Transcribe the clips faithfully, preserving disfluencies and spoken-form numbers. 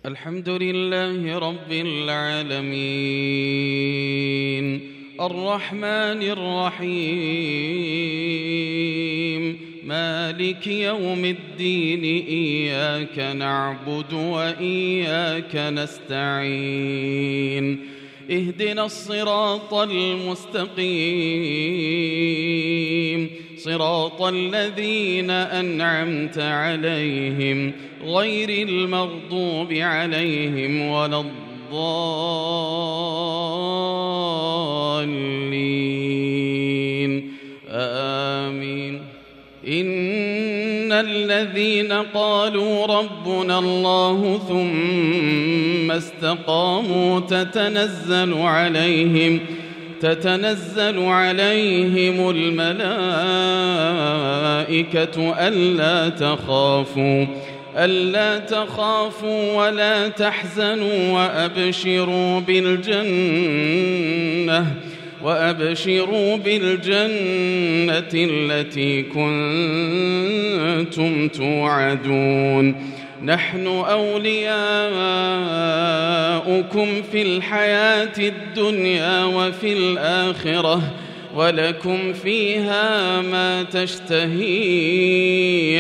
الحمد لله رب العالمين الرحمن الرحيم مالك يوم الدين إياك نعبد وإياك نستعين اهدنا الصراط المستقيم صراط الذين أنعمت عليهم غير المغضوب عليهم ولا الضالين آمين. إن الذين قالوا ربنا الله ثم استقاموا تتنزل عليهم تتنزل عليهم الملائكة ألا تخافوا ألا تخافوا ولا تحزنوا وأبشروا بالجنة وأبشروا بالجنة التي كنتم توعدون نحن أولياؤكم في الحياة الدنيا وفي الآخرة ولكم فيها ما تشتهي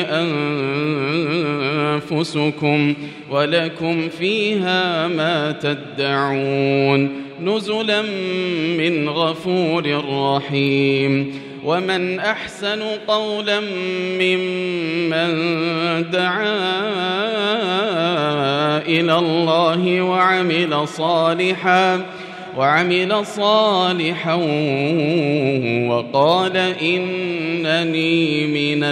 أنفسكم ولكم فيها ما تدعون نزلا من غفور رحيم. ومن أحسن قولا ممن دعا إلى الله وعمل صالحا وعمل صالحا وقال إنني من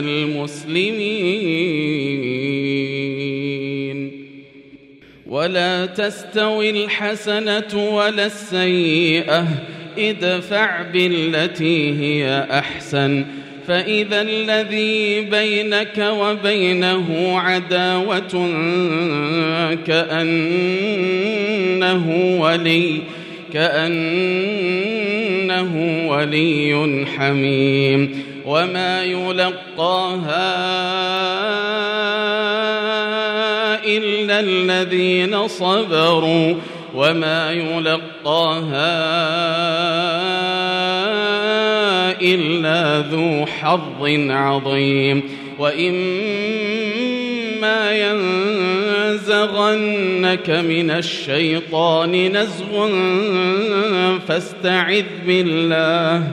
المسلمين. ولا تستوي الحسنة ولا السيئة ادفع بالتي هي أحسن فإذا الذي بينك وبينه عداوة كأنه ولي كأنه ولي حميم وما يلقاها إلا الذين صبروا وما يلقاها إلا ذو حظ عظيم. وإما ينزغنك من الشيطان نزغ فاستعذ بالله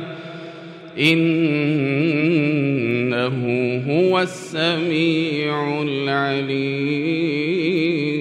إنه هو السميع العليم.